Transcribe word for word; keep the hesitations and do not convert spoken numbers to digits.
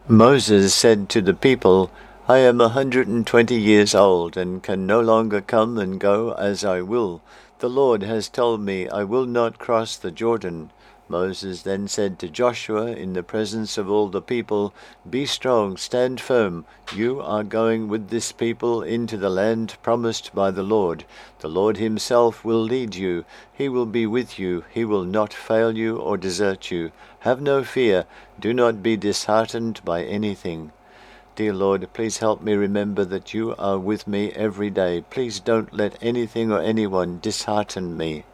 Moses said to the people, I am a hundred and twenty years old, and can no longer come and go as I will. The Lord has told me I will not cross the Jordan. Moses then said to Joshua in the presence of all the people, Be strong, stand firm. You are going with this people into the land promised by the Lord. The Lord himself will lead you. He will be with you. He will not fail you or desert you. Have no fear. Do not be disheartened by anything. Dear Lord, please help me remember that you are with me every day. Please don't let anything or anyone dishearten me.